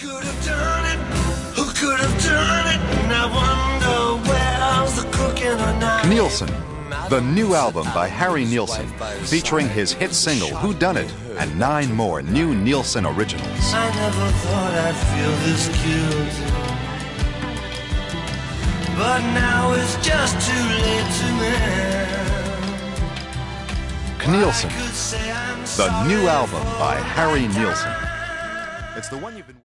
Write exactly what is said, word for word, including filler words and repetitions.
could have done it? Who could have done it? And I wonder where's the crook in the night. Nielsen, the new album by Harry Nilsson, featuring his hit single Who Done It and nine more new Nilsson originals. I never thought I'd feel this cute, but now it's just too late to mend. Nielsen, the new album by Harry Nilsson. It's the one you've been